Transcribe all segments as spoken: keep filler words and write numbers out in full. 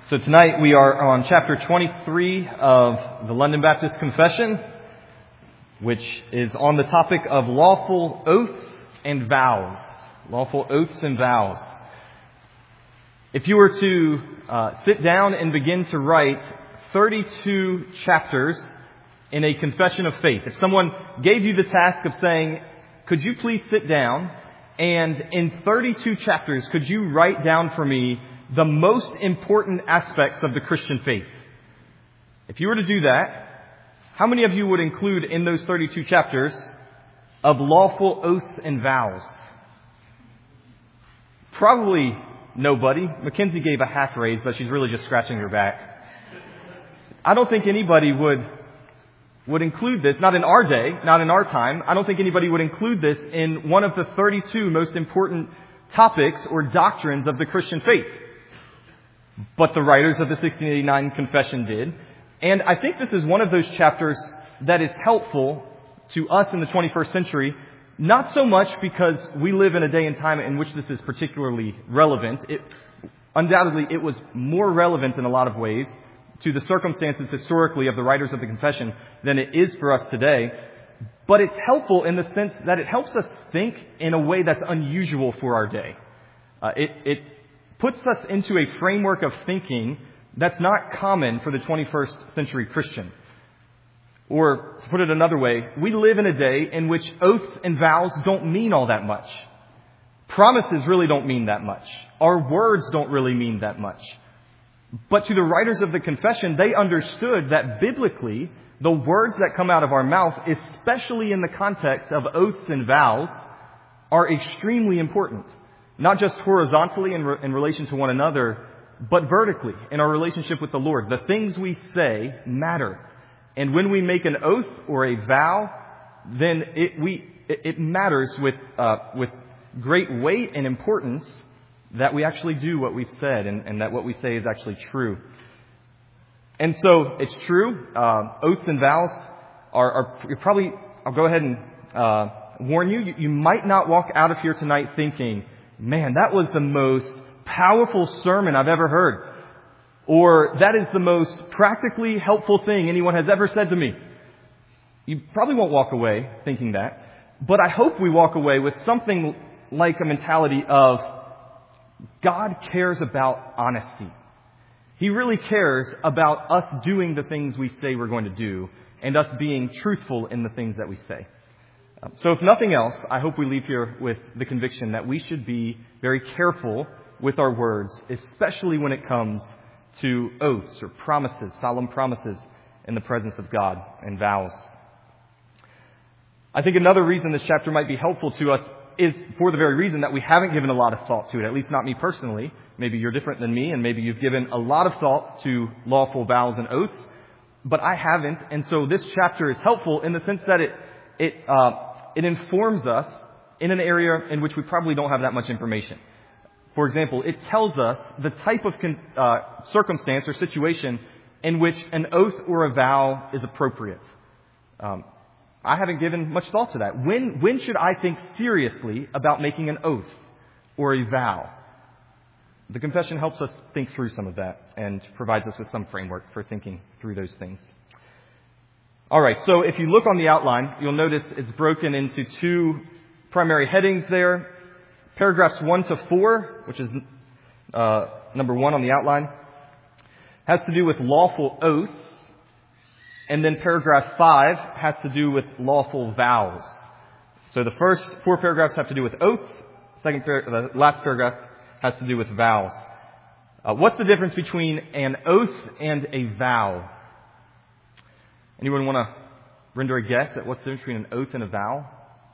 So tonight we are on chapter twenty-three of the London Baptist Confession, which is on the topic of lawful oaths and vows. Lawful oaths and vows. If you were to uh, sit down and begin to write thirty-two chapters in a confession of faith, if someone gave you the task of saying, could you please sit down and in thirty-two chapters, could you write down for me the most important aspects of the Christian faith? If you were to do that, how many of you would include in those thirty-two chapters of lawful oaths and vows? Probably nobody. Mackenzie gave a half raise, but she's really just scratching her back. I don't think anybody would would include this, not in our day, not in our time. I don't think anybody would include this in one of the thirty-two most important topics or doctrines of the Christian faith. But the writers of the sixteen eighty-nine Confession did. And I think this is one of those chapters that is helpful to us in the twenty-first century, not so much because we live in a day and time in which this is particularly relevant. It, undoubtedly, it was more relevant in a lot of ways to the circumstances historically of the writers of the Confession than it is for us today. But it's helpful in the sense that it helps us think in a way that's unusual for our day. Uh, it, it puts us into a framework of thinking that's not common for the twenty-first century Christian. Or, to put it another way, we live in a day in which oaths and vows don't mean all that much. Promises really don't mean that much. Our words don't really mean that much. But to the writers of the Confession, they understood that biblically, the words that come out of our mouth, especially in the context of oaths and vows, are extremely important. Not just horizontally in, re- in relation to one another, but vertically in our relationship with the Lord. The things we say matter. And when we make an oath or a vow, then it, we, it, it matters with, uh, with great weight and importance that we actually do what we've said and, and that what we say is actually true. And so it's true. Uh, oaths and vows are, are you're probably, I'll go ahead and uh, warn you, you, you might not walk out of here tonight thinking, man, that was the most powerful sermon I've ever heard. Or that is the most practically helpful thing anyone has ever said to me. You probably won't walk away thinking that. But I hope we walk away with something like a mentality of God cares about honesty. He really cares about us doing the things we say we're going to do and us being truthful in the things that we say. So if nothing else, I hope we leave here with the conviction that we should be very careful with our words, especially when it comes to oaths or promises, solemn promises in the presence of God and vows. I think another reason this chapter might be helpful to us is for the very reason that we haven't given a lot of thought to it, at least not me personally. Maybe you're different than me, and maybe you've given a lot of thought to lawful vows and oaths, but I haven't. And so this chapter is helpful in the sense that it it uh, it informs us in an area in which we probably don't have that much information. For example, it tells us the type of con- uh, circumstance or situation in which an oath or a vow is appropriate. Um, I haven't given much thought to that. When when should I think seriously about making an oath or a vow? The Confession helps us think through some of that and provides us with some framework for thinking through those things. All right, so if you look on the outline, you'll notice it's broken into two primary headings there. Paragraphs one to four, which is uh, number one on the outline, has to do with lawful oaths. And then paragraph five has to do with lawful vows. So the first four paragraphs have to do with oaths. Second, par- the last paragraph has to do with vows. Uh, what's the difference between an oath and a vow? Anyone want to render a guess at what's the difference between an oath and a vow?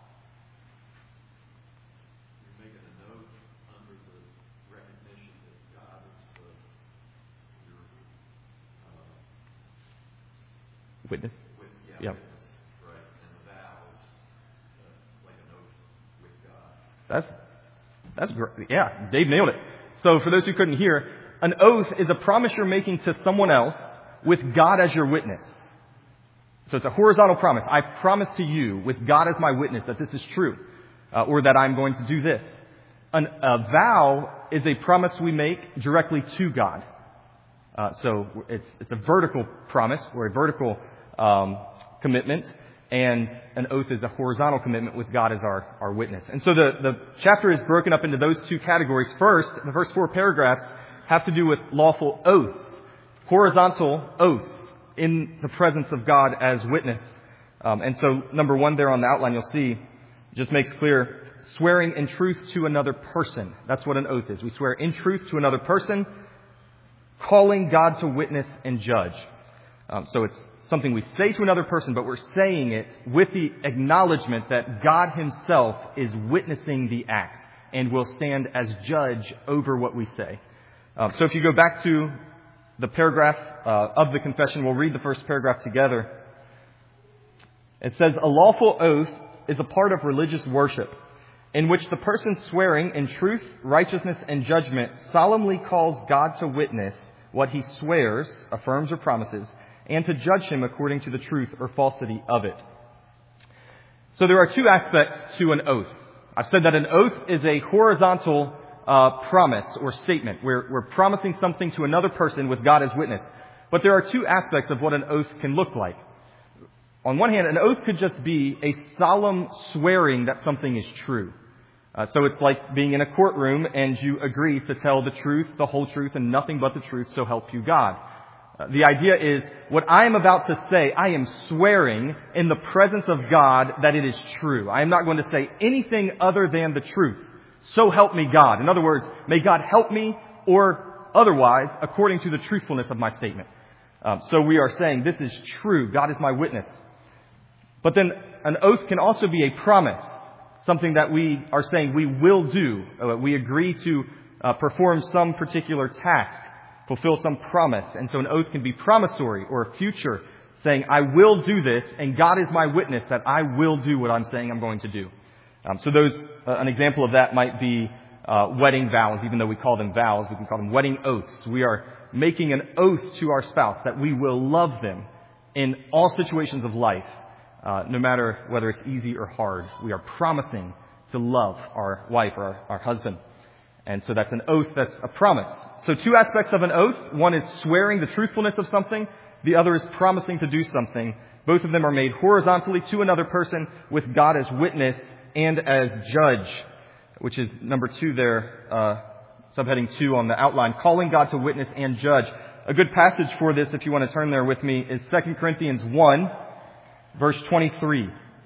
You're making an oath under the recognition that God is the, your uh, Witness? With, yeah, Yep. witness, right? And the vow is uh, like an oath with God. That's, that's great. Yeah, Dave nailed it. So for those who couldn't hear, an oath is a promise you're making to someone else with God as your witness. So it's a horizontal promise. I promise to you with God as my witness that this is true, uh, or that I'm going to do this. An, a vow is a promise we make directly to God. Uh, so it's it's a vertical promise or a vertical um, commitment, and an oath is a horizontal commitment with God as our, our witness. And so the, the chapter is broken up into those two categories. First, the first four paragraphs have to do with lawful oaths, horizontal oaths in the presence of God as witness. Um, and so number one there on the outline you'll see just makes clear swearing in truth to another person. That's what an oath is. We swear in truth to another person, calling God to witness and judge. Um, so it's something we say to another person, but we're saying it with the acknowledgement that God himself is witnessing the act and will stand as judge over what we say. Um, so if you go back to the paragraph uh, of the confession, we'll read the first paragraph together. It says, "A lawful oath is a part of religious worship in which the person swearing in truth, righteousness, and judgment solemnly calls God to witness what he swears, affirms, or promises, and to judge him according to the truth or falsity of it." So there are two aspects to an oath. I've said that an oath is a horizontal uh, promise or statement. We're, we're promising something to another person with God as witness. But there are two aspects of what an oath can look like. On one hand, an oath could just be a solemn swearing that something is true. Uh, so it's like being in a courtroom and you agree to tell the truth, the whole truth, and nothing but the truth, so help you God. Uh, the idea is, what I am about to say, I am swearing in the presence of God that it is true. I am not going to say anything other than the truth. So help me God. In other words, may God help me or otherwise according to the truthfulness of my statement. Um, so we are saying this is true. God is my witness. But then an oath can also be a promise, something that we are saying we will do. Uh, we agree to uh, perform some particular task, fulfill some promise. And so an oath can be promissory or future, saying I will do this and God is my witness that I will do what I'm saying I'm going to do. Um, so those, uh, an example of that might be uh, wedding vows. Even though we call them vows, we can call them wedding oaths. We are making an oath to our spouse that we will love them in all situations of life. Uh, no matter whether it's easy or hard, we are promising to love our wife or our, our husband. And so that's an oath, that's a promise. So two aspects of an oath. One is swearing the truthfulness of something. The other is promising to do something. Both of them are made horizontally to another person with God as witness and as judge, which is number two there, uh, subheading two on the outline, calling God to witness and judge. A good passage for this, if you want to turn there with me, is Second Corinthians one. Verse twenty-three.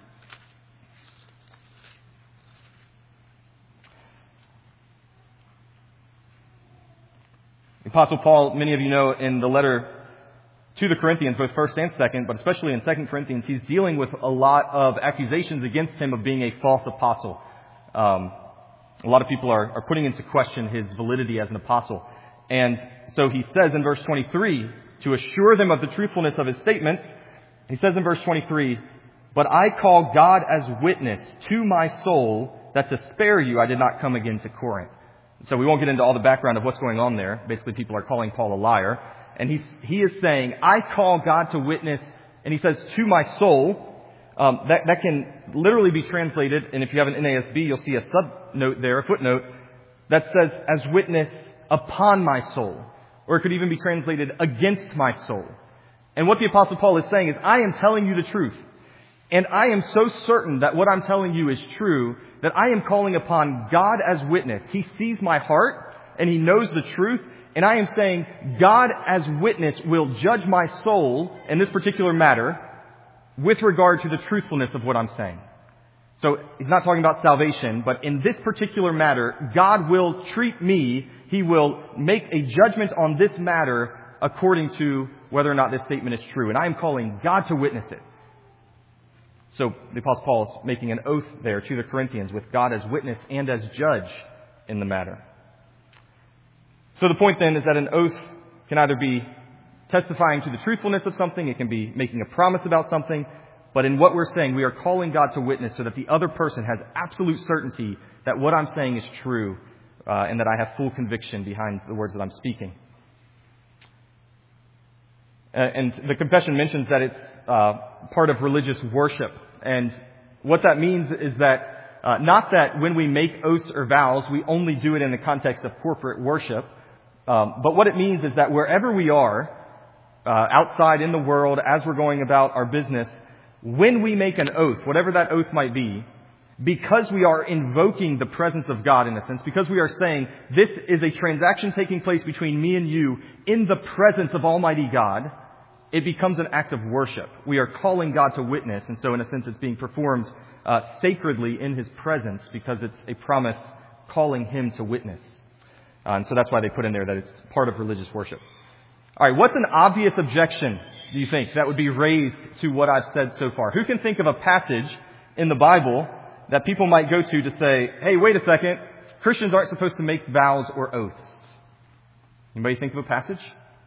The Apostle Paul, many of you know, in the letter to the Corinthians, both first and second, but especially in Second Corinthians, he's dealing with a lot of accusations against him of being a false apostle. Um, a lot of people are, are putting into question his validity as an apostle. And so he says in verse twenty-three, to assure them of the truthfulness of his statements, he says in verse twenty-three, "But I call God as witness to my soul that to spare you I did not come again to Corinth." So we won't get into all the background of what's going on there. Basically, people are calling Paul a liar. And he's, he is saying, I call God to witness, and he says, to my soul. Um, that, that can literally be translated, and if you have an N A S B, you'll see a subnote there, a footnote, that says, as witness upon my soul. Or it could even be translated against my soul. And what the Apostle Paul is saying is, I am telling you the truth. And I am so certain that what I'm telling you is true that I am calling upon God as witness. He sees my heart and he knows the truth. And I am saying God as witness will judge my soul in this particular matter with regard to the truthfulness of what I'm saying. So he's not talking about salvation, but in this particular matter, God will treat me. He will make a judgment on this matter according to whether or not this statement is true. And I am calling God to witness it. So the Apostle Paul is making an oath there to the Corinthians with God as witness and as judge in the matter. So the point then is that an oath can either be testifying to the truthfulness of something, it can be making a promise about something, but in what we're saying, we are calling God to witness so that the other person has absolute certainty that what I'm saying is true uh, and that I have full conviction behind the words that I'm speaking. Uh, and the confession mentions that it's uh, part of religious worship. And what that means is that uh, not that when we make oaths or vows, we only do it in the context of corporate worship. Um, but what it means is that wherever we are, uh, outside in the world, as we're going about our business, when we make an oath, whatever that oath might be, because we are invoking the presence of God in a sense, because we are saying this is a transaction taking place between me and you in the presence of Almighty God, it becomes an act of worship. We are calling God to witness, and so in a sense it's being performed uh, sacredly in His presence because it's a promise calling Him to witness. Uh, and so that's why they put in there that it's part of religious worship. All right, what's an obvious objection, do you think, that would be raised to what I've said so far? Who can think of a passage in the Bible that people might go to to say, hey, wait a second, Christians aren't supposed to make vows or oaths? Anybody think of a passage?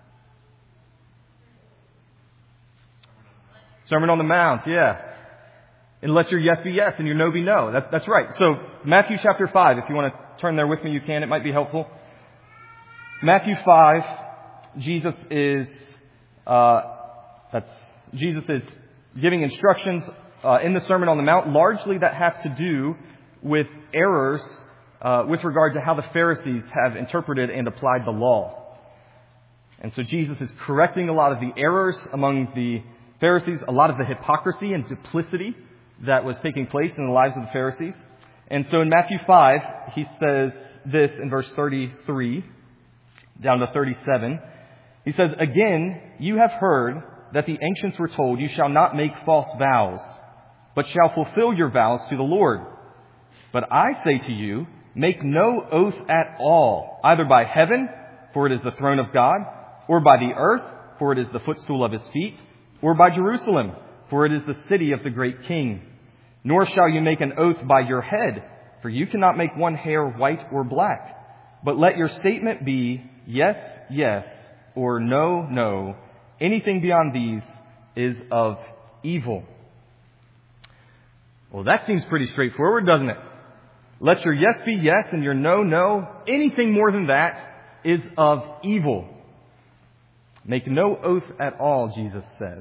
Sermon on the Mount, yeah. And let your yes be yes and your no be no. That, that's right. So Matthew chapter five, if you want to turn there with me, you can. It might be helpful. Matthew five, Jesus is uh, that's Jesus is giving instructions uh, in the Sermon on the Mount, largely that have to do with errors uh, with regard to how the Pharisees have interpreted and applied the law. And so Jesus is correcting a lot of the errors among the Pharisees, a lot of the hypocrisy and duplicity that was taking place in the lives of the Pharisees. And so in Matthew five, he says this in verse thirty-three down to thirty-seven. He says, "Again, you have heard that the ancients were told, 'You shall not make false vows, but shall fulfill your vows to the Lord.' But I say to you, make no oath at all, either by heaven, for it is the throne of God, or by the earth, for it is the footstool of His feet, or by Jerusalem, for it is the city of the great King. Nor shall you make an oath by your head, for you cannot make one hair white or black. But let your statement be yes, yes, or no, no. Anything beyond these is of evil." Well, that seems pretty straightforward, doesn't it? Let your yes be yes and your no, no. Anything more than that is of evil. Make no oath at all, Jesus says.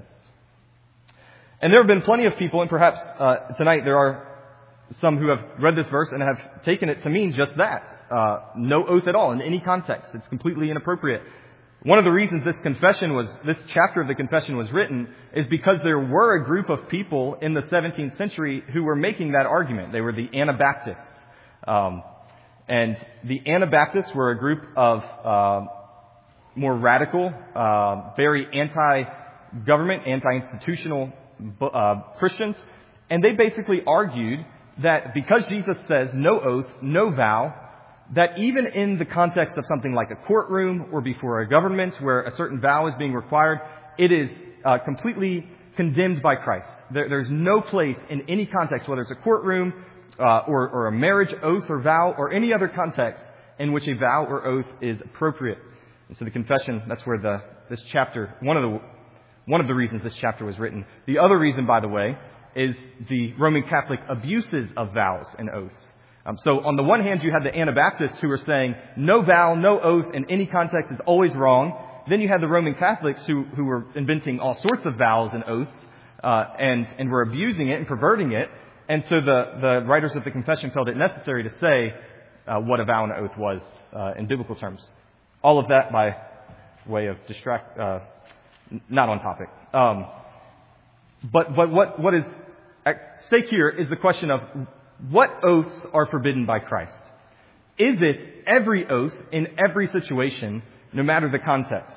And there have been plenty of people, and perhaps uh, tonight there are some who have read this verse and have taken it to mean just that. Uh, no oath at all in any context. It's completely inappropriate. One of the reasons this confession was, this chapter of the confession was written is because there were a group of people in the seventeenth century who were making that argument. They were the Anabaptists. Um, and the Anabaptists were a group of uh, more radical, uh, very anti-government, anti-institutional uh, Christians. And they basically argued that because Jesus says no oath, no vow, that even in the context of something like a courtroom or before a government where a certain vow is being required, it is uh, completely condemned by Christ. There, there's no place in any context, whether it's a courtroom uh, or, or a marriage oath or vow or any other context in which a vow or oath is appropriate. And so the confession, that's where the this chapter, one of the one of the reasons this chapter was written. The other reason, by the way, is the Roman Catholic abuses of vows and oaths. Um, so on the one hand, you had the Anabaptists who were saying no vow, no oath in any context is always wrong. Then you had the Roman Catholics who, who were inventing all sorts of vows and oaths uh, and, and were abusing it and perverting it. And so the, the writers of the confession felt it necessary to say uh, what a vow and oath was uh, in biblical terms. All of that by way of distract, uh, not on topic. Um, but but what what is at stake here is the question of what oaths are forbidden by Christ. Is it every oath in every situation, no matter the context?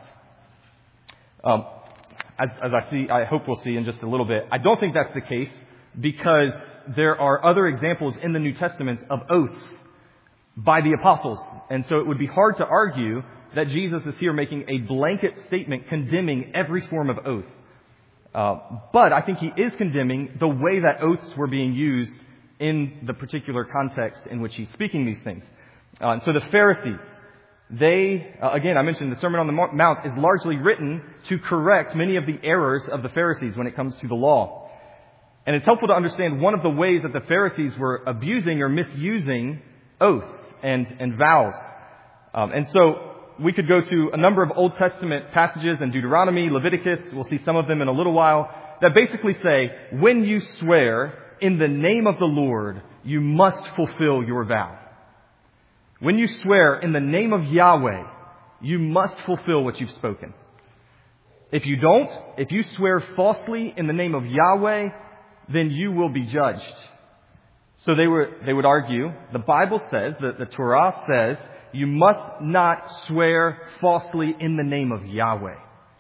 Um, as, as I see, I hope we'll see in just a little bit. I don't think that's the case because there are other examples in the New Testament of oaths by the apostles. And so it would be hard to argue that Jesus is here making a blanket statement condemning every form of oath. Uh, but I think he is condemning the way that oaths were being used in the particular context in which he's speaking these things. Uh, and so the Pharisees, they, uh, again, I mentioned the Sermon on the Mount is largely written to correct many of the errors of the Pharisees when it comes to the law. And it's helpful to understand one of the ways that the Pharisees were abusing or misusing oaths and, and vows. Um, and so we could go to a number of Old Testament passages in Deuteronomy, Leviticus, we'll see some of them in a little while, that basically say, when you swear in the name of the Lord, you must fulfill your vow. When you swear in the name of Yahweh, you must fulfill what you've spoken. If you don't, if you swear falsely in the name of Yahweh, then you will be judged. So they were, they would argue, the Bible says, that the Torah says, you must not swear falsely in the name of Yahweh.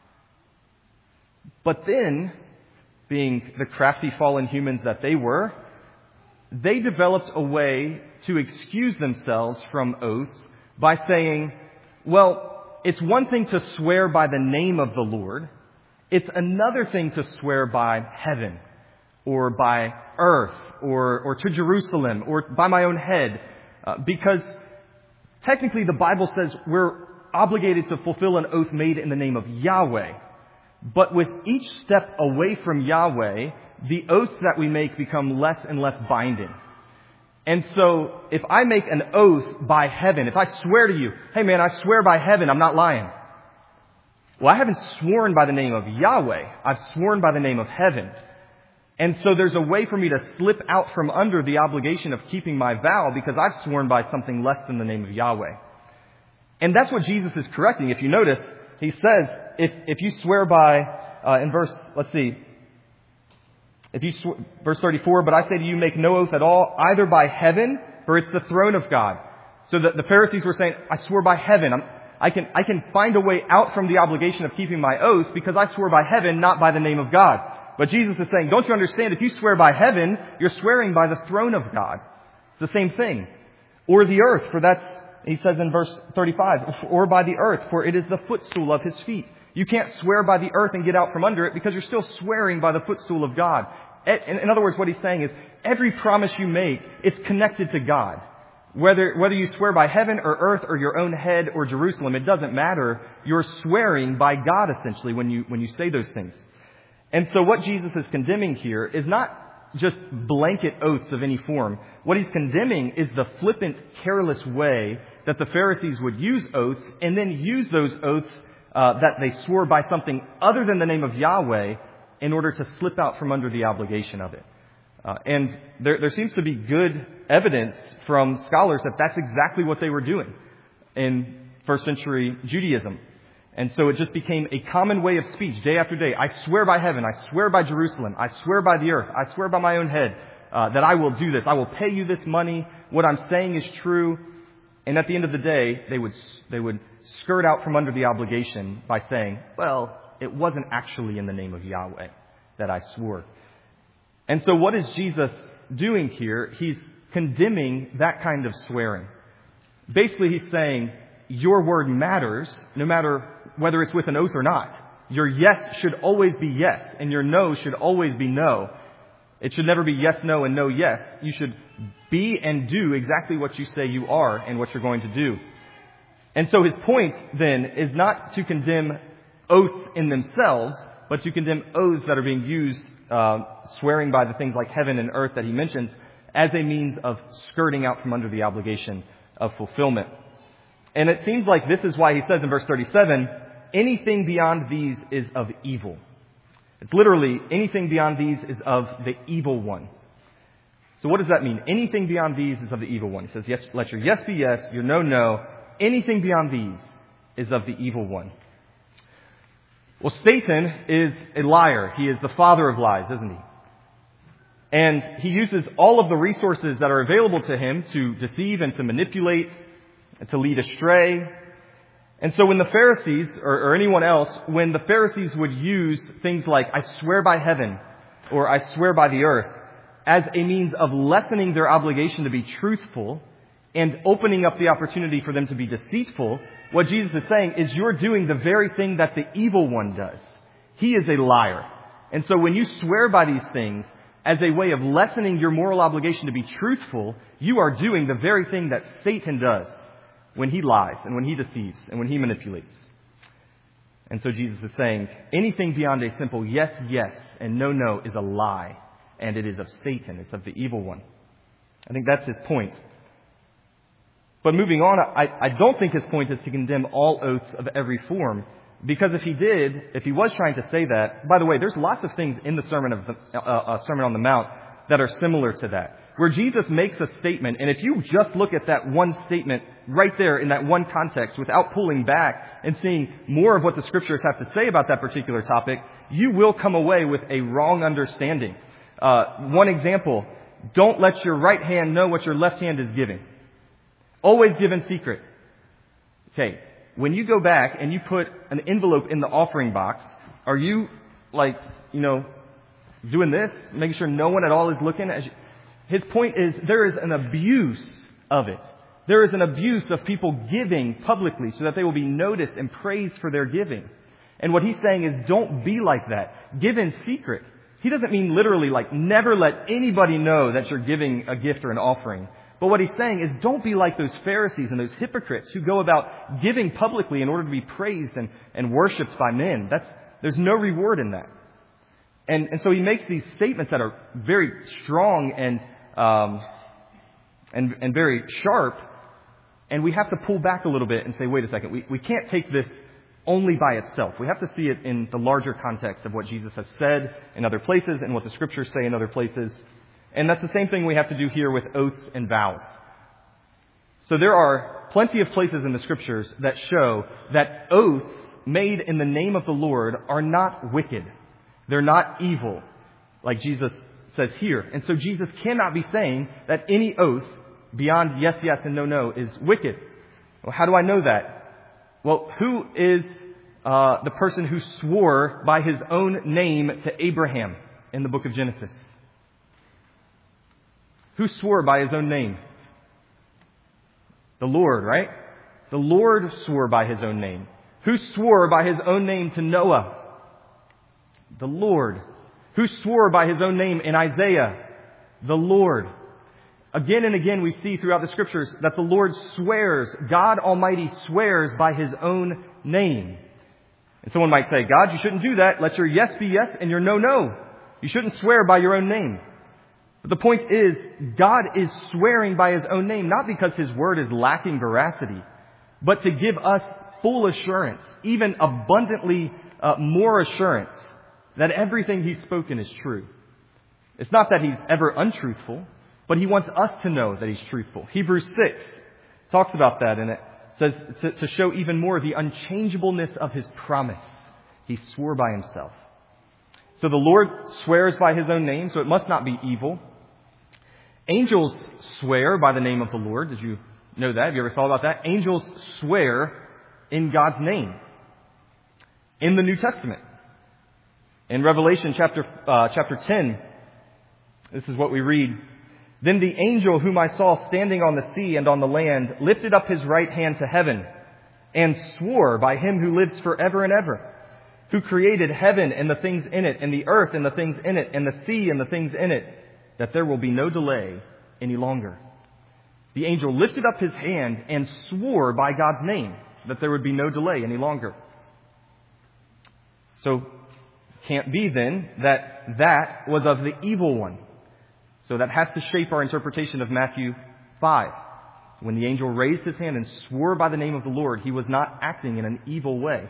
But then, being the crafty fallen humans that they were, they developed a way to excuse themselves from oaths by saying, well, it's one thing to swear by the name of the Lord. It's another thing to swear by heaven or by earth or, or to Jerusalem or by my own head. Uh, because technically the Bible says we're obligated to fulfill an oath made in the name of Yahweh. But with each step away from Yahweh, the oaths that we make become less and less binding. And so, if I make an oath by heaven, if I swear to you, hey man, I swear by heaven, I'm not lying. Well, I haven't sworn by the name of Yahweh. I've sworn by the name of heaven. And so there's a way for me to slip out from under the obligation of keeping my vow because I've sworn by something less than the name of Yahweh. And that's what Jesus is correcting. If you notice, he says, if, if you swear by, uh, in verse, let's see, if you sw- verse thirty-four, but I say to you, make no oath at all, either by heaven, for it's the throne of God. So the, the Pharisees were saying, I swore by heaven. I'm, I can, I can find a way out from the obligation of keeping my oath because I swore by heaven, not by the name of God. But Jesus is saying, don't you understand? If you swear by heaven, you're swearing by the throne of God. It's the same thing. Or the earth, for that's, he says in verse thirty-five, or by the earth, for it is the footstool of his feet. You can't swear by the earth and get out from under it because you're still swearing by the footstool of God. In other words, what he's saying is every promise you make, it's connected to God. Whether, whether you swear by heaven or earth or your own head or Jerusalem, it doesn't matter. You're swearing by God essentially when you, when you say those things. And so what Jesus is condemning here is not just blanket oaths of any form. What he's condemning is the flippant, careless way that the Pharisees would use oaths and then use those oaths uh, that they swore by something other than the name of Yahweh in order to slip out from under the obligation of it. Uh, and there, there seems to be good evidence from scholars that that's exactly what they were doing in first century Judaism. And so it just became a common way of speech day after day. I swear by heaven. I swear by Jerusalem. I swear by the earth. I swear by my own head uh, that I will do this. I will pay you this money. What I'm saying is true. And at the end of the day, they would they would skirt out from under the obligation by saying, well, it wasn't actually in the name of Yahweh that I swore. And so what is Jesus doing here? He's condemning that kind of swearing. Basically, he's saying, your word matters no matter whether it's with an oath or not. Your yes should always be yes, and your no should always be no. It should never be yes, no, and no, yes. You should be and do exactly what you say you are and what you're going to do. And so his point, then, is not to condemn oaths in themselves, but to condemn oaths that are being used, uh, swearing by the things like heaven and earth that he mentions, as a means of skirting out from under the obligation of fulfillment. And it seems like this is why he says in verse thirty-seven, anything beyond these is of evil. It's literally, anything beyond these is of the evil one. So what does that mean? Anything beyond these is of the evil one. He says, yes, let your yes be yes, your no, no. Anything beyond these is of the evil one. Well, Satan is a liar. He is the father of lies, isn't he? And he uses all of the resources that are available to him to deceive and to manipulate and to lead astray. And so when the Pharisees, or, or anyone else, when the Pharisees would use things like, I swear by heaven, or I swear by the earth, as a means of lessening their obligation to be truthful and opening up the opportunity for them to be deceitful, what Jesus is saying is you're doing the very thing that the evil one does. He is a liar. And so when you swear by these things as a way of lessening your moral obligation to be truthful, you are doing the very thing that Satan does when he lies and when he deceives and when he manipulates. And so Jesus is saying anything beyond a simple yes, yes and no, no is a lie. And it is of Satan. It's of the evil one. I think that's his point. But moving on, I, I don't think his point is to condemn all oaths of every form. Because if he did, if he was trying to say that, by the way, there's lots of things in the Sermon of the, uh, uh, Sermon on the Mount that are similar to that. where Jesus makes a statement, and if you just look at that one statement right there in that one context without pulling back and seeing more of what the Scriptures have to say about that particular topic, you will come away with a wrong understanding. Uh, one example, don't let your right hand know what your left hand is giving. Always give in secret. Okay, when you go back and you put an envelope in the offering box, are you like, you know, doing this, making sure no one at all is looking? As you, his point is there is an abuse of it. There is an abuse of people giving publicly so that they will be noticed and praised for their giving. And what he's saying is don't be like that. Give in secret. He doesn't mean literally like never let anybody know that you're giving a gift or an offering. But what he's saying is don't be like those Pharisees and those hypocrites who go about giving publicly in order to be praised and, and worshipped by men. That's, there's no reward in that. And, and so he makes these statements that are very strong and, um, and, and very sharp. And we have to pull back a little bit and say, wait a second, we, we can't take this only by itself. We have to see it in the larger context of what Jesus has said in other places and what the Scriptures say in other places. And that's the same thing we have to do here with oaths and vows. So there are plenty of places in the Scriptures that show that oaths made in the name of the Lord are not wicked. They're not evil, like Jesus says here. And so Jesus cannot be saying that any oath beyond yes, yes, and no, no is wicked. Well, how do I know that? Well, who is uh, the person who swore by his own name to Abraham in the book of Genesis? Who swore by his own name? The Lord, right? The Lord swore by his own name. Who swore by his own name to Noah? The Lord. Who swore by his own name in Isaiah? The Lord. Again and again we see throughout the Scriptures that the Lord swears, God Almighty swears by his own name. And someone might say, God, you shouldn't do that. Let your yes be yes and your no, no. You shouldn't swear by your own name. But the point is, God is swearing by his own name, not because his word is lacking veracity, but to give us full assurance, even abundantly uh, more assurance, that everything he's spoken is true. It's not that he's ever untruthful, but he wants us to know that he's truthful. Hebrews six talks about that, and it says to, to show even more the unchangeableness of his promise. He swore by himself. So the Lord swears by his own name, so it must not be evil. Angels swear by the name of the Lord. Did you know that? Have you ever thought about that? Angels swear in God's name in the New Testament. In Revelation chapter uh, chapter ten, this is what we read. Then the angel whom I saw standing on the sea and on the land lifted up his right hand to heaven and swore by him who lives forever and ever, who created heaven and the things in it, and the earth and the things in it, and the sea and the things in it, that there will be no delay any longer. The angel lifted up his hand and swore by God's name that there would be no delay any longer. So, can't be then that that was of the evil one. So that has to shape our interpretation of Matthew five. When the angel raised his hand and swore by the name of the Lord, he was not acting in an evil way.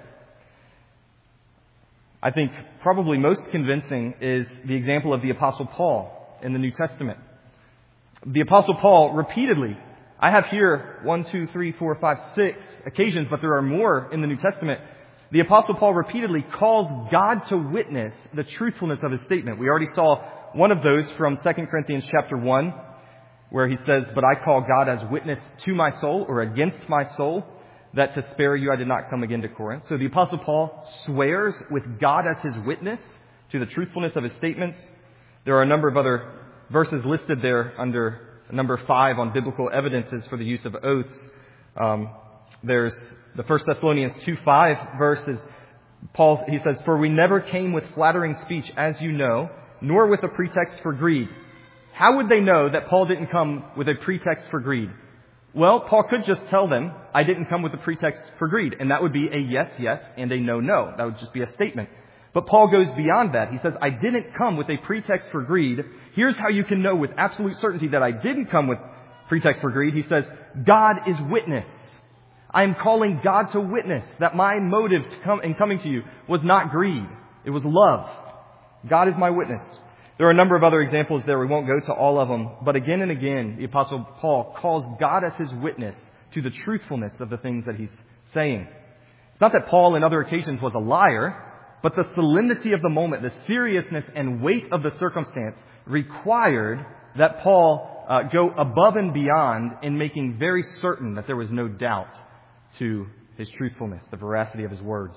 I think probably most convincing is the example of the Apostle Paul in the New Testament. The Apostle Paul repeatedly, I have here one, two, three, four, five, six occasions, but there are more in the New Testament. The Apostle Paul repeatedly calls God to witness the truthfulness of his statement. We already saw one of those from Second Corinthians chapter one, where he says, but I call God as witness to my soul, or against my soul, that to spare you I did not come again to Corinth. So the Apostle Paul swears with God as his witness to the truthfulness of his statements. There are a number of other verses listed there under number five on biblical evidences for the use of oaths. Um, there's the First Thessalonians two five verses. Paul, he says, for we never came with flattering speech, as you know, nor with a pretext for greed. How would they know that Paul didn't come with a pretext for greed? Well, Paul could just tell them, I didn't come with a pretext for greed. And that would be a yes, yes, and a no, no. That would just be a statement. But Paul goes beyond that. He says, I didn't come with a pretext for greed. Here's how you can know with absolute certainty that I didn't come with pretext for greed. He says, God is witness. I am calling God to witness that my motive to come, in coming to you was not greed. It was love. God is my witness. There are a number of other examples there. We won't go to all of them. But again and again, the Apostle Paul calls God as his witness to the truthfulness of the things that he's saying. It's not that Paul in other occasions was a liar, but the solemnity of the moment, the seriousness and weight of the circumstance required that Paul uh, go above and beyond in making very certain that there was no doubt to his truthfulness, the veracity of his words.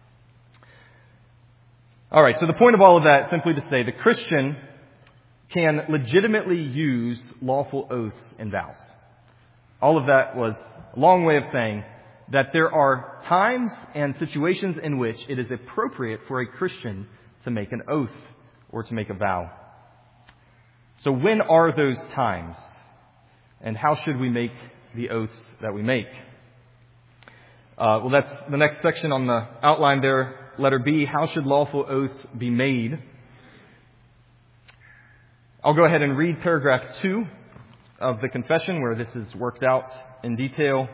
All right, so the point of all of that, simply to say, the Christian can legitimately use lawful oaths and vows. All of that was a long way of saying that there are times and situations in which it is appropriate for a Christian to make an oath or to make a vow. So when are those times? And how should we make the oaths that we make? Uh, well, that's the next section on the outline there. Letter B, how should lawful oaths be made? I'll go ahead and read paragraph two of the confession where this is worked out in detail.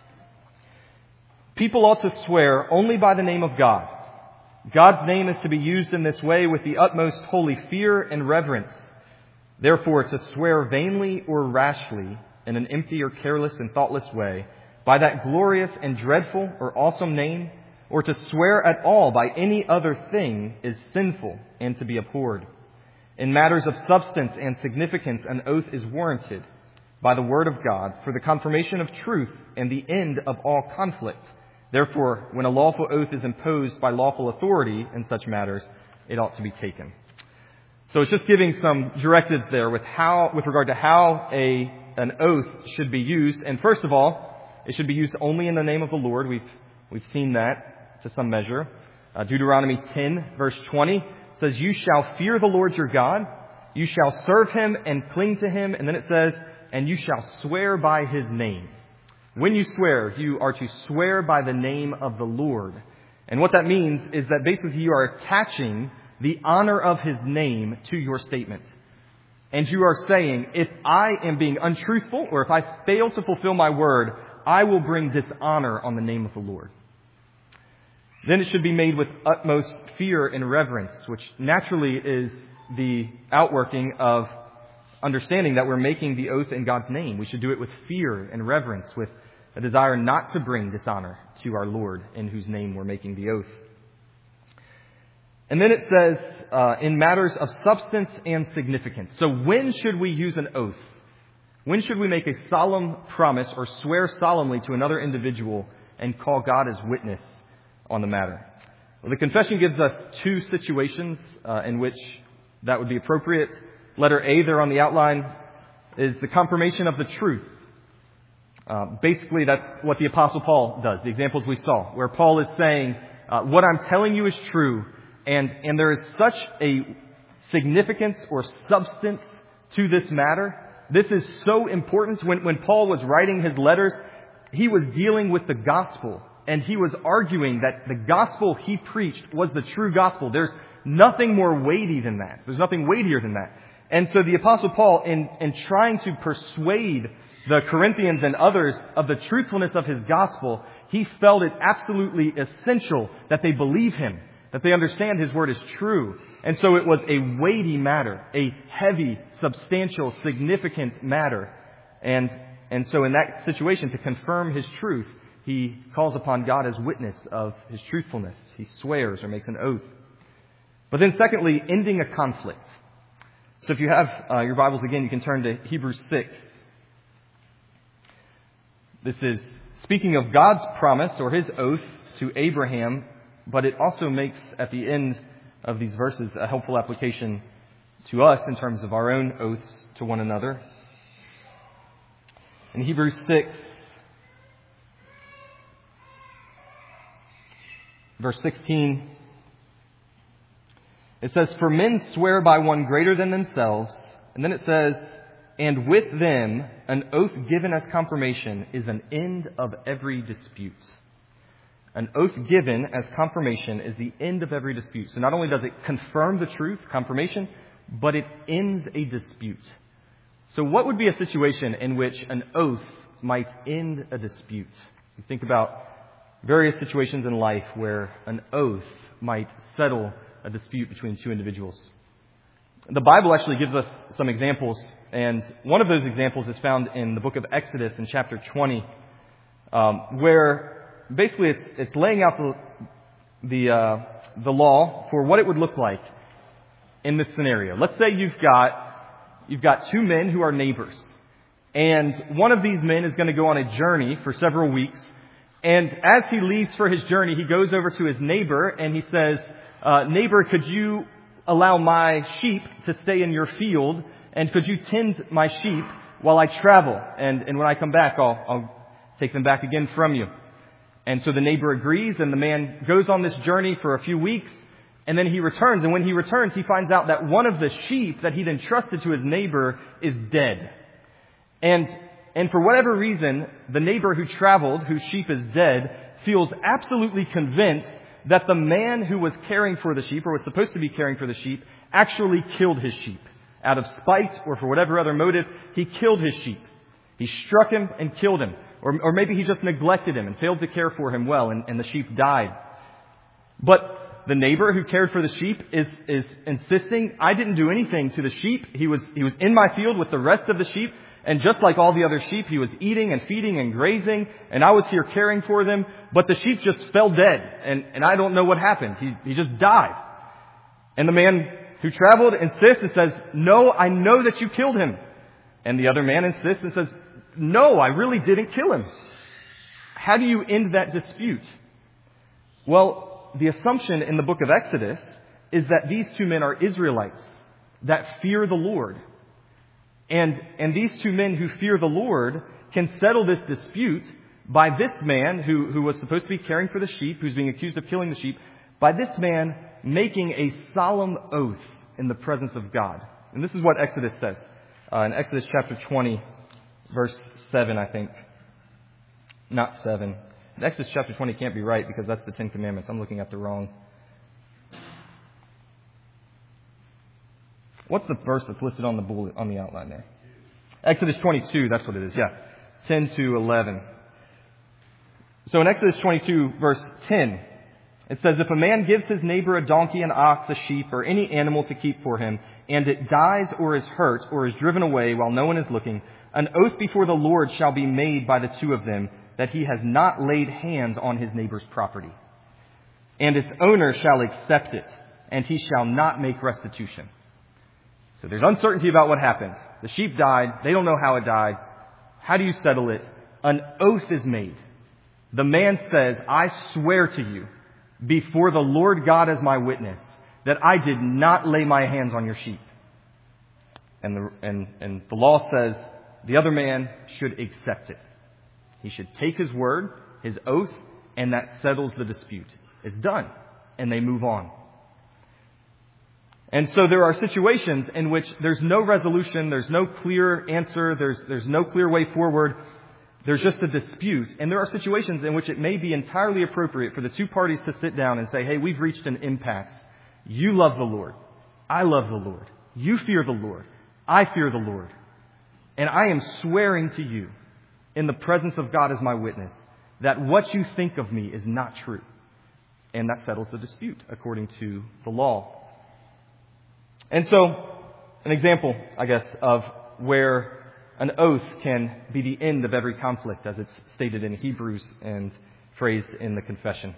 People ought to swear only by the name of God. God's name is to be used in this way with the utmost holy fear and reverence. Therefore, to swear vainly or rashly in an empty or careless and thoughtless way by that glorious and dreadful or awesome name, or to swear at all by any other thing, is sinful and to be abhorred. In matters of substance and significance, an oath is warranted by the word of God for the confirmation of truth and the end of all conflict. Therefore, when a lawful oath is imposed by lawful authority in such matters, it ought to be taken. So it's just giving some directives there with how, with regard to how a an oath should be used. And first of all, it should be used only in the name of the Lord. We've we've seen that to some measure. Uh, Deuteronomy ten, verse twenty says, "You shall fear the Lord your God. You shall serve him and cling to him." And then it says, "And you shall swear by his name." When you swear, you are to swear by the name of the Lord. And what that means is that basically you are attaching the honor of his name to your statement. And you are saying, if I am being untruthful or if I fail to fulfill my word, I will bring dishonor on the name of the Lord. Then it should be made with utmost fear and reverence, which naturally is the outworking of understanding that we're making the oath in God's name. We should do it with fear and reverence, with a desire not to bring dishonor to our Lord in whose name we're making the oath. And then it says, uh, in matters of substance and significance. So when should we use an oath? When should we make a solemn promise or swear solemnly to another individual and call God as witness on the matter? Well, the confession gives us two situations uh, in which that would be appropriate. Letter A there on the outline is the confirmation of the truth. Uh, basically, that's what the Apostle Paul does, the examples we saw, where Paul is saying, uh, what I'm telling you is true, and, and there is such a significance or substance to this matter. This is so important. When, when Paul was writing his letters, he was dealing with the gospel, and he was arguing that the gospel he preached was the true gospel. There's nothing more weighty than that. There's nothing weightier than that. And so the Apostle Paul, in, in trying to persuade the Corinthians and others of the truthfulness of his gospel, he felt it absolutely essential that they believe him, that they understand his word is true. And so it was a weighty matter, a heavy, substantial, significant matter. And, and so in that situation, to confirm his truth, he calls upon God as witness of his truthfulness. He swears or makes an oath. But then secondly, ending a conflict. So if you have uh, your Bibles again, you can turn to Hebrews six. This is speaking of God's promise or his oath to Abraham, but it also makes at the end of these verses a helpful application to us in terms of our own oaths to one another. In Hebrews six, verse sixteen, it says, "For men swear by one greater than themselves," and then it says, "and with them an oath given as confirmation is an end of every dispute." An oath given as confirmation is the end of every dispute. So not only does it confirm the truth, confirmation, but it ends a dispute. So what would be a situation in which an oath might end a dispute? You think about various situations in life where an oath might settle a dispute between two individuals. the Bible actually gives us some examples, and one of those examples is found in the book of Exodus in chapter twenty, um, where basically it's, it's laying out the the, uh, the law for what it would look like in this scenario. Let's say you've got you've got two men who are neighbors, and one of these men is going to go on a journey for several weeks. And as he leaves for his journey, he goes over to his neighbor and he says, uh, neighbor, could you allow my sheep to stay in your field? And could you tend my sheep while I travel? And, and when I come back, I'll, I'll take them back again from you. And so the neighbor agrees, and the man goes on this journey for a few weeks. And then he returns. And when he returns, he finds out that one of the sheep that he'd entrusted to his neighbor is dead. And And for whatever reason, the neighbor who traveled, whose sheep is dead, feels absolutely convinced that the man who was caring for the sheep, or was supposed to be caring for the sheep, actually killed his sheep. Out of spite or for whatever other motive, he killed his sheep. He struck him and killed him. Or, or maybe he just neglected him and failed to care for him well, and, and the sheep died. But the neighbor who cared for the sheep is, is insisting, I didn't do anything to the sheep. He was, he was in my field with the rest of the sheep. And just like all the other sheep, he was eating and feeding and grazing, and I was here caring for them, but the sheep just fell dead, and, and I don't know what happened. He, he just died. And the man who traveled insists and says, no, I know that you killed him. And the other man insists and says, no, I really didn't kill him. How do you end that dispute? Well, the assumption in the book of Exodus is that these two men are Israelites that fear the Lord. And, and these two men who fear the Lord can settle this dispute by this man who, who was supposed to be caring for the sheep, who's being accused of killing the sheep, by this man making a solemn oath in the presence of God. And this is what Exodus says. Uh, in Exodus chapter twenty, verse seven, I think. Not seven. Exodus chapter twenty can't be right because that's the Ten Commandments. I'm looking at the wrong. What's the verse that's listed on the bullet, on the outline there? Exodus twenty-two, that's what it is, yeah. ten to eleven. So in Exodus twenty-two, verse ten, it says, if a man gives his neighbor a donkey, an ox, a sheep, or any animal to keep for him, and it dies or is hurt or is driven away while no one is looking, an oath before the Lord shall be made by the two of them that he has not laid hands on his neighbor's property. And its owner shall accept it, and he shall not make restitution. So there's uncertainty about what happened. The sheep died. They don't know how it died. How do you settle it? An oath is made. The man says, I swear to you before the Lord God as my witness that I did not lay my hands on your sheep. And the, and, and the law says the other man should accept it. He should take his word, his oath, and that settles the dispute. It's done. And they move on. And so there are situations in which there's no resolution, there's no clear answer, there's, there's no clear way forward. There's just a dispute. And there are situations in which it may be entirely appropriate for the two parties to sit down and say, hey, we've reached an impasse. You love the Lord. I love the Lord. You fear the Lord. I fear the Lord. And I am swearing to you in the presence of God as my witness that what you think of me is not true. And that settles the dispute according to the law. And so, an example, I guess, of where an oath can be the end of every conflict, as it's stated in Hebrews and phrased in the confession.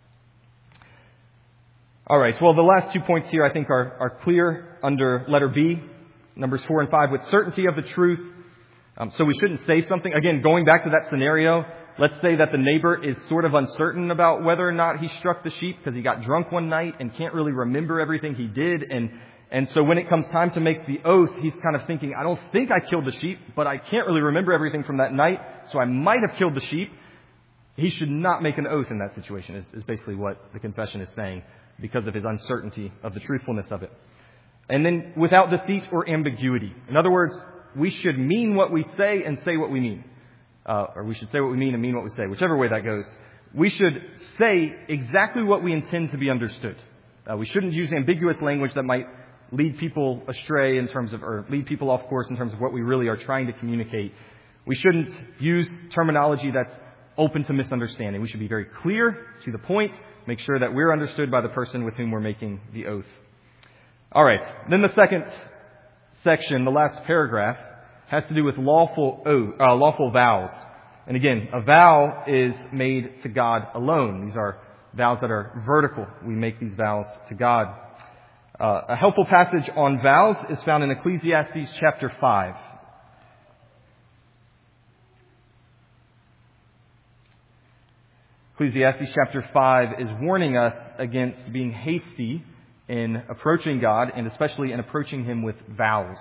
All right, well, the last two points here, I think, are, are clear under letter B, numbers four and five, with certainty of the truth. Um, so we shouldn't say something. Again, going back to that scenario, let's say that the neighbor is sort of uncertain about whether or not he struck the sheep because he got drunk one night and can't really remember everything he did. And And so when it comes time to make the oath, he's kind of thinking, I don't think I killed the sheep, but I can't really remember everything from that night, so I might have killed the sheep. He should not make an oath in that situation, is, is basically what the confession is saying, because of his uncertainty of the truthfulness of it. And then without deceit or ambiguity. In other words, we should mean what we say and say what we mean. Uh, or we should say what we mean and mean what we say, whichever way that goes. We should say exactly what we intend to be understood. Uh, we shouldn't use ambiguous language that might lead people astray in terms of, or lead people off course in terms of what we really are trying to communicate. We shouldn't use terminology that's open to misunderstanding. We should be very clear, to the point, make sure that we're understood by the person with whom we're making the oath. All right. Then the second section, the last paragraph, has to do with lawful oath, uh, lawful vows. And again, a vow is made to God alone. These are vows that are vertical. We make these vows to God. Uh, a helpful passage on vows is found in Ecclesiastes chapter five. Ecclesiastes chapter five is warning us against being hasty in approaching God, and especially in approaching Him with vows.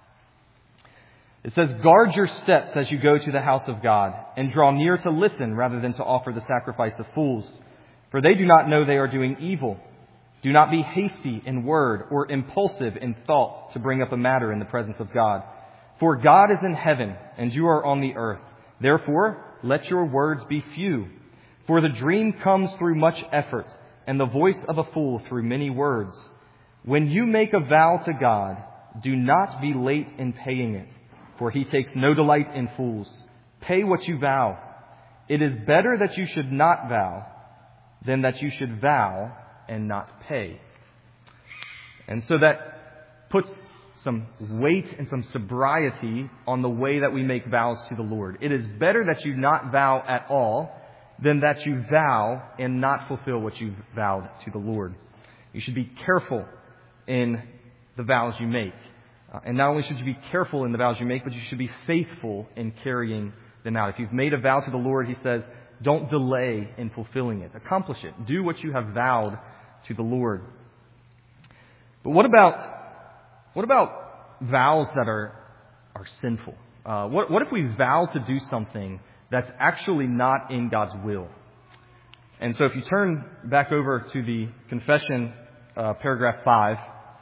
It says, "Guard your steps as you go to the house of God, and draw near to listen rather than to offer the sacrifice of fools. For they do not know they are doing evil. Do not be hasty in word or impulsive in thought to bring up a matter in the presence of God. For God is in heaven, and you are on the earth. Therefore, let your words be few. For the dream comes through much effort, and the voice of a fool through many words. When you make a vow to God, do not be late in paying it, for He takes no delight in fools. Pay what you vow. It is better that you should not vow than that you should vow and not pay." And so that puts some weight and some sobriety on the way that we make vows to the Lord. It is better that you not vow at all than that you vow and not fulfill what you vowed to the Lord. You should be careful in the vows you make. Uh, and not only should you be careful in the vows you make, but you should be faithful in carrying them out. If you've made a vow to the Lord, He says, don't delay in fulfilling it. Accomplish it. Do what you have vowed to the Lord. But what about what about vows that are are sinful? Uh, what what if we vow to do something that's actually not in God's will? And so if you turn back over to the confession, uh, paragraph five,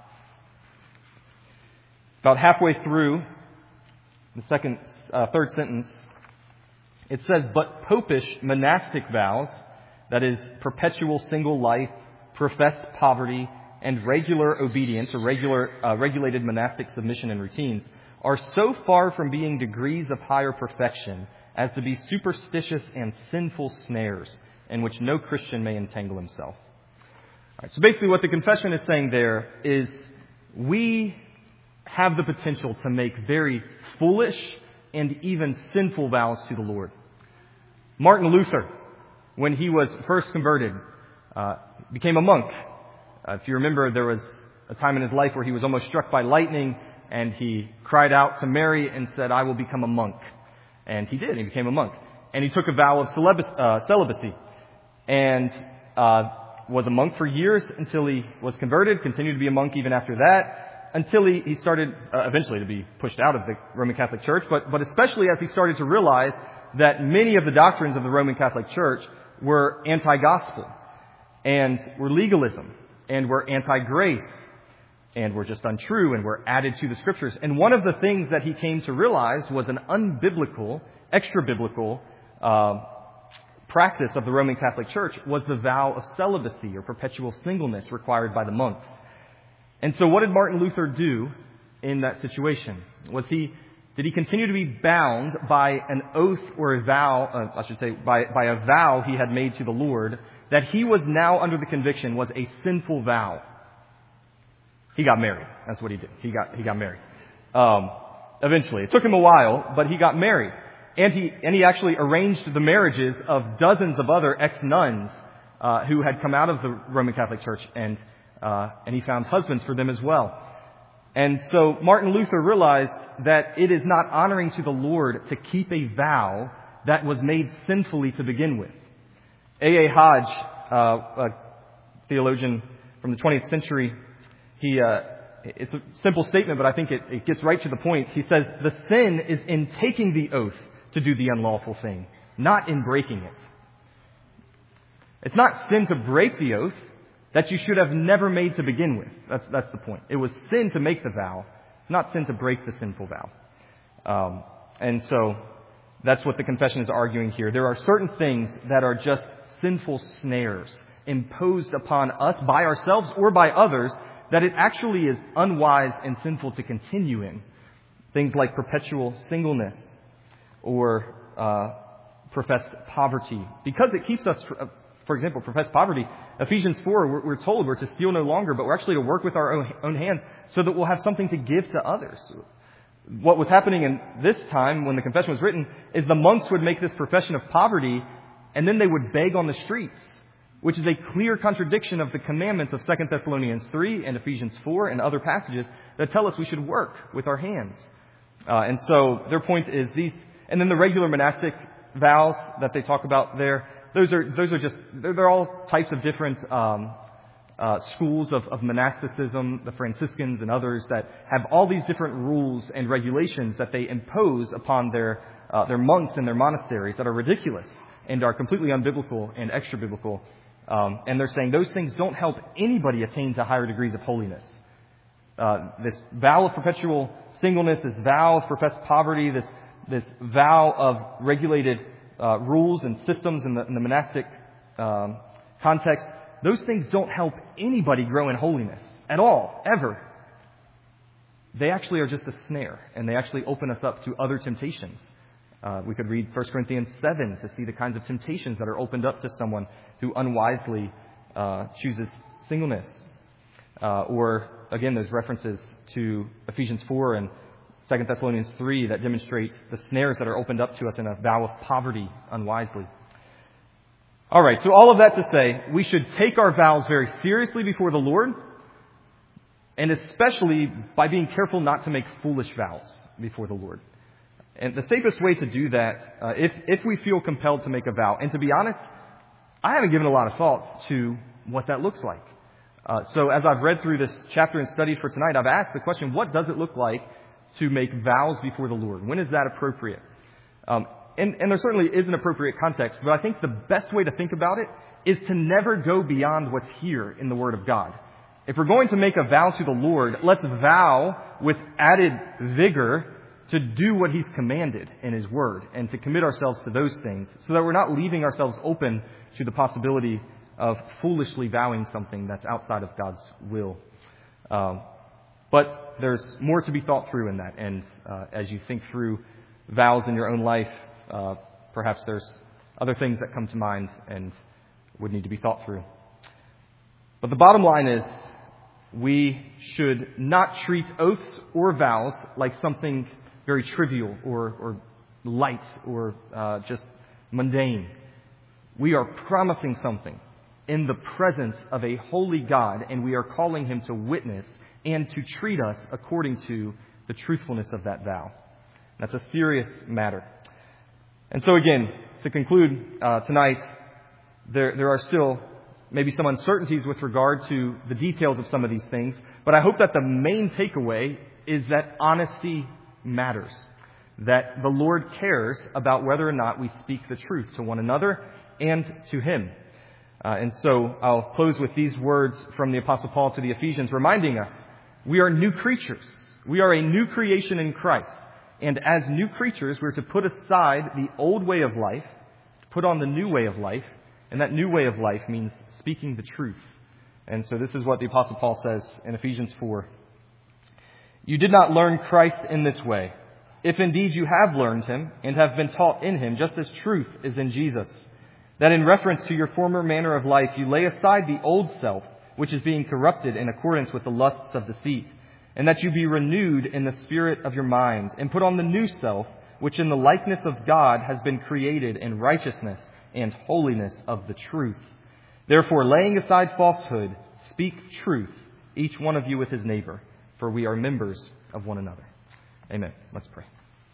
about halfway through the second, uh, third sentence, it says, "But popish monastic vows, that is, perpetual single life, professed poverty, and regular obedience, or regular uh, regulated monastic submission and routines, are so far from being degrees of higher perfection as to be superstitious and sinful snares in which no Christian may entangle himself." All right, so basically what the confession is saying there is we have the potential to make very foolish and even sinful vows to the Lord. Martin Luther, when he was first converted, uh, became a monk. Uh, if you remember, there was a time in his life where he was almost struck by lightning, and he cried out to Mary and said, "I will become a monk." And he did. He became a monk. And he took a vow of celib- uh, celibacy and uh, was a monk for years until he was converted, continued to be a monk even after that, until he, he started uh, eventually to be pushed out of the Roman Catholic Church, but, but especially as he started to realize that many of the doctrines of the Roman Catholic Church were anti-gospel and were legalism and were anti-grace and were just untrue and were added to the Scriptures. And one of the things that he came to realize was an unbiblical, extra-biblical uh, practice of the Roman Catholic Church was the vow of celibacy or perpetual singleness required by the monks. And so what did Martin Luther do in that situation? Was he, did he continue to be bound by an oath or a vow, uh, I should say, by, by a vow he had made to the Lord that he was now under the conviction was a sinful vow? He got married. That's what he did. He got, he got married. Um, eventually. It took him a while, but he got married. And he, and he actually arranged the marriages of dozens of other ex-nuns, uh, who had come out of the Roman Catholic Church, and, uh, and he found husbands for them as well. And so Martin Luther realized that it is not honoring to the Lord to keep a vow that was made sinfully to begin with. A A Hodge, uh, a theologian from the twentieth century, he, uh, it's a simple statement, but I think it, it gets right to the point. He says, "The sin is in taking the oath to do the unlawful thing, not in breaking it." It's not sin to break the oath that you should have never made to begin with. That's, that's the point. It was sin to make the vow, not sin to break the sinful vow. Um, and so that's what the confession is arguing here. There are certain things that are just sinful snares imposed upon us by ourselves or by others that it actually is unwise and sinful to continue in. Things like perpetual singleness or uh, professed poverty, because it keeps us for example, profess poverty. Ephesians four, we're, we're told we're to steal no longer, but we're actually to work with our own, own hands so that we'll have something to give to others. What was happening in this time when the confession was written is the monks would make this profession of poverty and then they would beg on the streets, which is a clear contradiction of the commandments of Second Thessalonians three and Ephesians four and other passages that tell us we should work with our hands. Uh, and so their point is these, and then the regular monastic vows that they talk about there, those are those are just, they're, they're all types of different um, uh, schools of, of monasticism, the Franciscans and others that have all these different rules and regulations that they impose upon their uh, their monks and their monasteries that are ridiculous and are completely unbiblical and extra-biblical. Um, and they're saying those things don't help anybody attain to higher degrees of holiness. Uh, this vow of perpetual singleness, this vow of professed poverty, this this vow of regulated uh, rules and systems in the, in the monastic um, context, those things don't help anybody grow in holiness at all, ever. They actually are just a snare, and they actually open us up to other temptations. Uh, we could read First Corinthians seven to see the kinds of temptations that are opened up to someone who unwisely uh, chooses singleness. Uh, or, again, there's references to Ephesians four and Second Thessalonians three that demonstrate the snares that are opened up to us in a vow of poverty unwisely. All right, so all of that to say, we should take our vows very seriously before the Lord, and especially by being careful not to make foolish vows before the Lord. And the safest way to do that, uh, if if we feel compelled to make a vow, and to be honest, I haven't given a lot of thought to what that looks like. Uh, so as I've read through this chapter and studied for tonight, I've asked the question, what does it look like to make vows before the Lord? When is that appropriate? Um, and, and there certainly is an appropriate context, but I think the best way to think about it is to never go beyond what's here in the Word of God. If we're going to make a vow to the Lord, let's vow with added vigor to do what He's commanded in His Word and to commit ourselves to those things so that we're not leaving ourselves open to the possibility of foolishly vowing something that's outside of God's will. Um, but there's more to be thought through in that. And uh, as you think through vows in your own life, uh, perhaps there's other things that come to mind and would need to be thought through. But the bottom line is we should not treat oaths or vows like something very trivial or, or light or uh, just mundane. We are promising something in the presence of a holy God, and we are calling Him to witness and to treat us according to the truthfulness of that vow. That's a serious matter. And so again, to conclude uh, tonight, there, there are still maybe some uncertainties with regard to the details of some of these things, but I hope that the main takeaway is that honesty matters, that the Lord cares about whether or not we speak the truth to one another and to Him. Uh, and so I'll close with these words from the Apostle Paul to the Ephesians, reminding us we are new creatures. We are a new creation in Christ. And as new creatures, we're to put aside the old way of life, to put on the new way of life. And that new way of life means speaking the truth. And so this is what the Apostle Paul says in Ephesians four. You did not learn Christ in this way, if indeed you have learned Him and have been taught in Him, just as truth is in Jesus, that in reference to your former manner of life you lay aside the old self, which is being corrupted in accordance with the lusts of deceit, and that you be renewed in the spirit of your mind, and put on the new self, which in the likeness of God has been created in righteousness and holiness of the truth. Therefore, laying aside falsehood, speak truth, each one of you with his neighbor, for we are members of one another. Amen. Let's pray.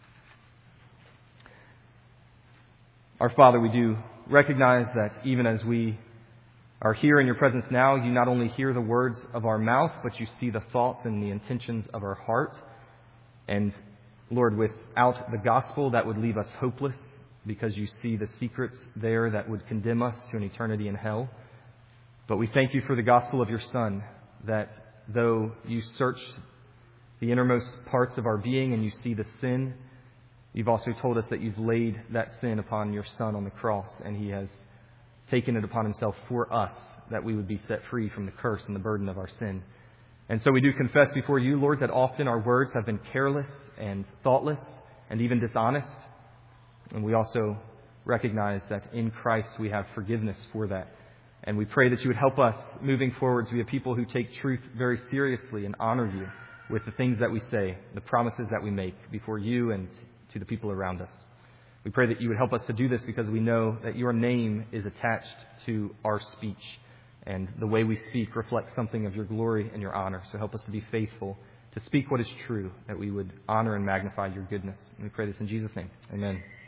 Our Father, we do recognize that even as we are here in your presence now, you not only hear the words of our mouth, but you see the thoughts and the intentions of our heart. And Lord, without the gospel, that would leave us hopeless, because you see the secrets there that would condemn us to an eternity in hell. But we thank you for the gospel of your Son, that though you search the innermost parts of our being and you see the sin, you've also told us that you've laid that sin upon your Son on the cross, and he has taken it upon himself for us, that we would be set free from the curse and the burden of our sin. And so we do confess before you, Lord, that often our words have been careless and thoughtless and even dishonest. And we also recognize that in Christ we have forgiveness for that. And we pray that you would help us moving forward to be a people who take truth very seriously and honor you with the things that we say, the promises that we make before you and to the people around us. We pray that you would help us to do this because we know that your name is attached to our speech, and the way we speak reflects something of your glory and your honor. So help us to be faithful, to speak what is true, that we would honor and magnify your goodness. And we pray this in Jesus' name. Amen.